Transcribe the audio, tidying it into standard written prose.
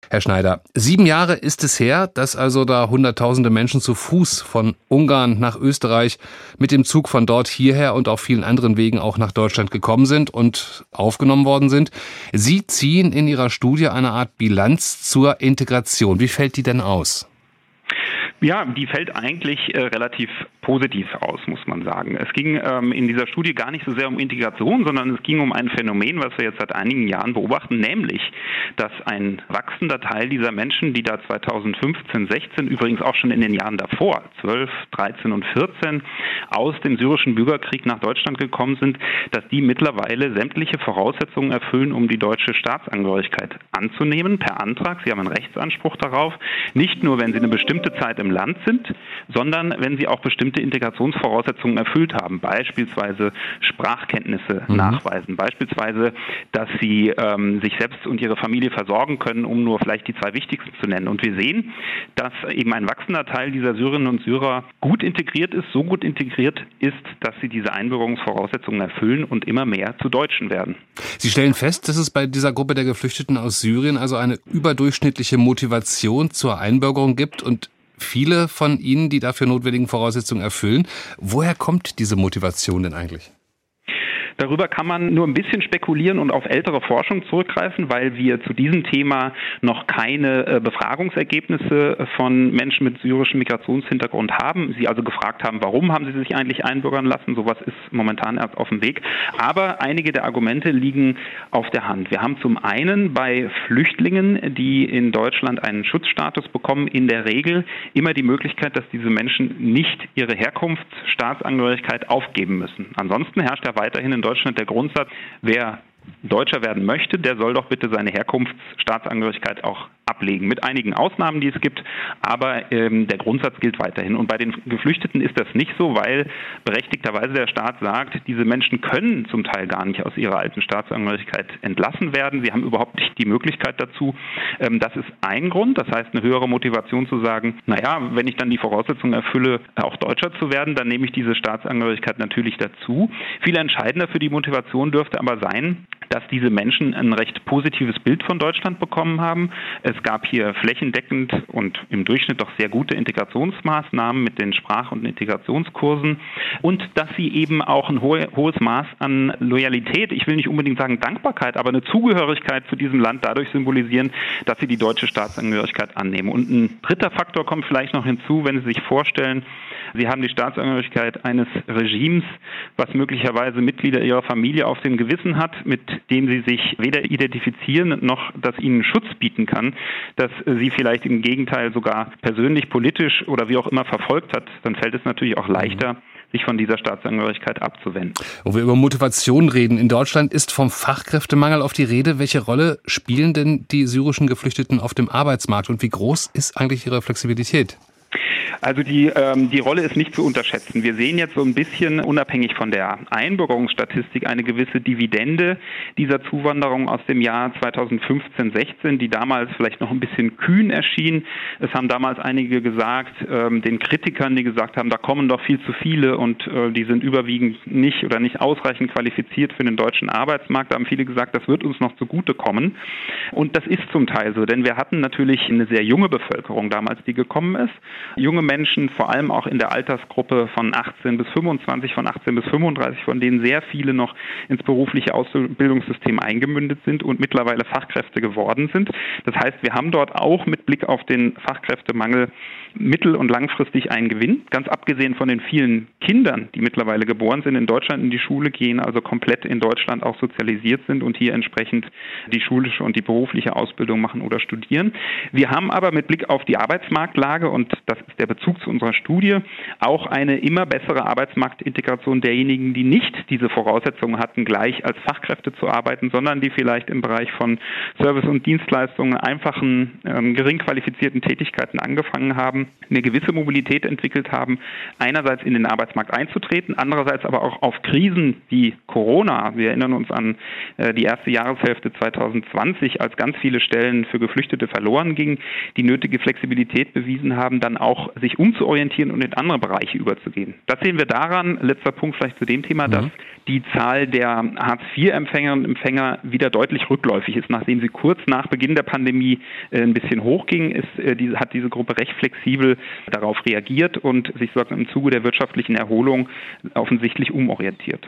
Herr Schneider, 7 Jahre ist es her, dass also da Hunderttausende Menschen zu Fuß von Ungarn nach Österreich mit dem Zug von dort hierher und auf vielen anderen Wegen auch nach Deutschland gekommen sind und aufgenommen worden sind. Sie ziehen in Ihrer Studie eine Art Bilanz zur Integration. Wie fällt die denn aus? Ja, die fällt eigentlich relativ positiv aus, muss man sagen. Es ging in dieser Studie gar nicht so sehr um Integration, sondern es ging um ein Phänomen, was wir jetzt seit einigen Jahren beobachten, nämlich, dass ein wachsender Teil dieser Menschen, die da 2015, 16, übrigens auch schon in den Jahren davor, 12, 13 und 14, aus dem syrischen Bürgerkrieg nach Deutschland gekommen sind, dass die mittlerweile sämtliche Voraussetzungen erfüllen, um die deutsche Staatsangehörigkeit anzunehmen, per Antrag. Sie haben einen Rechtsanspruch darauf, nicht nur, wenn sie eine bestimmte Zeit im Land sind, sondern wenn sie auch bestimmte Integrationsvoraussetzungen erfüllt haben, beispielsweise Sprachkenntnisse nachweisen, beispielsweise, dass sie sich selbst und ihre Familie versorgen können, um nur vielleicht die 2 wichtigsten zu nennen. Und wir sehen, dass eben ein wachsender Teil dieser Syrerinnen und Syrer gut integriert ist, so gut integriert ist, dass sie diese Einbürgerungsvoraussetzungen erfüllen und immer mehr zu Deutschen werden. Sie stellen fest, dass es bei dieser Gruppe der Geflüchteten aus Syrien also eine überdurchschnittliche Motivation zur Einbürgerung gibt und viele von ihnen die dafür notwendigen Voraussetzungen erfüllen. Woher kommt diese Motivation denn eigentlich? Darüber kann man nur ein bisschen spekulieren und auf ältere Forschung zurückgreifen, weil wir zu diesem Thema noch keine Befragungsergebnisse von Menschen mit syrischem Migrationshintergrund haben. Sie also gefragt haben, warum haben sie sich eigentlich einbürgern lassen? Sowas ist momentan erst auf dem Weg. Aber einige der Argumente liegen auf der Hand. Wir haben zum einen bei Flüchtlingen, die in Deutschland einen Schutzstatus bekommen, in der Regel immer die Möglichkeit, dass diese Menschen nicht ihre Herkunftsstaatsangehörigkeit aufgeben müssen. Ansonsten herrscht ja weiterhin in Deutschland der Grundsatz, wer Deutscher werden möchte, der soll doch bitte seine Herkunftsstaatsangehörigkeit auch ablegen. Mit einigen Ausnahmen, die es gibt, aber der Grundsatz gilt weiterhin. Und bei den Geflüchteten ist das nicht so, weil berechtigterweise der Staat sagt, diese Menschen können zum Teil gar nicht aus ihrer alten Staatsangehörigkeit entlassen werden. Sie haben überhaupt nicht die Möglichkeit dazu. Das ist ein Grund, das heißt eine höhere Motivation zu sagen, naja, wenn ich dann die Voraussetzungen erfülle, auch Deutscher zu werden, dann nehme ich diese Staatsangehörigkeit natürlich dazu. Viel entscheidender für die Motivation dürfte aber sein, dass diese Menschen ein recht positives Bild von Deutschland bekommen haben. Es gab hier flächendeckend und im Durchschnitt doch sehr gute Integrationsmaßnahmen mit den Sprach- und Integrationskursen und dass sie eben auch ein hohes Maß an Loyalität, ich will nicht unbedingt sagen Dankbarkeit, aber eine Zugehörigkeit zu diesem Land dadurch symbolisieren, dass sie die deutsche Staatsangehörigkeit annehmen. Und ein dritter Faktor kommt vielleicht noch hinzu, wenn Sie sich vorstellen, Sie haben die Staatsangehörigkeit eines Regimes, was möglicherweise Mitglieder ihrer Familie auf dem Gewissen hat, mit dem sie sich weder identifizieren noch das ihnen Schutz bieten kann, dass sie vielleicht im Gegenteil sogar persönlich, politisch oder wie auch immer verfolgt hat, dann fällt es natürlich auch leichter, sich von dieser Staatsangehörigkeit abzuwenden. Wo wir über Motivation reden, in Deutschland ist vom Fachkräftemangel auf die Rede. Welche Rolle spielen denn die syrischen Geflüchteten auf dem Arbeitsmarkt und wie groß ist eigentlich ihre Flexibilität? Also die Rolle ist nicht zu unterschätzen. Wir sehen jetzt so ein bisschen, unabhängig von der Einbürgerungsstatistik, eine gewisse Dividende dieser Zuwanderung aus dem Jahr 2015, 16, die damals vielleicht noch ein bisschen kühn erschien. Es haben damals einige gesagt, den Kritikern, die gesagt haben, da kommen doch viel zu viele und die sind überwiegend nicht oder nicht ausreichend qualifiziert für den deutschen Arbeitsmarkt. Da haben viele gesagt, das wird uns noch zugutekommen. Und das ist zum Teil so, denn wir hatten natürlich eine sehr junge Bevölkerung damals, die gekommen ist. Junge Menschen, vor allem auch in der Altersgruppe von 18 bis 25, von 18 bis 35, von denen sehr viele noch ins berufliche Ausbildungssystem eingemündet sind und mittlerweile Fachkräfte geworden sind. Das heißt, wir haben dort auch mit Blick auf den Fachkräftemangel mittel- und langfristig einen Gewinn. Ganz abgesehen von den vielen Kindern, die mittlerweile geboren sind, in Deutschland in die Schule gehen, also komplett in Deutschland auch sozialisiert sind und hier entsprechend die schulische und die berufliche Ausbildung machen oder studieren. Wir haben aber mit Blick auf die Arbeitsmarktlage, und das ist der Bezug zu unserer Studie, auch eine immer bessere Arbeitsmarktintegration derjenigen, die nicht diese Voraussetzungen hatten, gleich als Fachkräfte zu arbeiten, sondern die vielleicht im Bereich von Service- und Dienstleistungen, einfachen, gering qualifizierten Tätigkeiten angefangen haben, eine gewisse Mobilität entwickelt haben, einerseits in den Arbeitsmarkt einzutreten, andererseits aber auch auf Krisen wie Corona. Wir erinnern uns an die erste Jahreshälfte 2020, als ganz viele Stellen für Geflüchtete verloren gingen, die nötige Flexibilität bewiesen haben, dann auch sich sich umzuorientieren und in andere Bereiche überzugehen. Das sehen wir daran, letzter Punkt vielleicht zu dem Thema, dass die Zahl der Hartz-IV-Empfängerinnen und Empfänger wieder deutlich rückläufig ist. Nachdem sie kurz nach Beginn der Pandemie ein bisschen hochging, hat diese Gruppe recht flexibel darauf reagiert und sich sozusagen im Zuge der wirtschaftlichen Erholung offensichtlich umorientiert.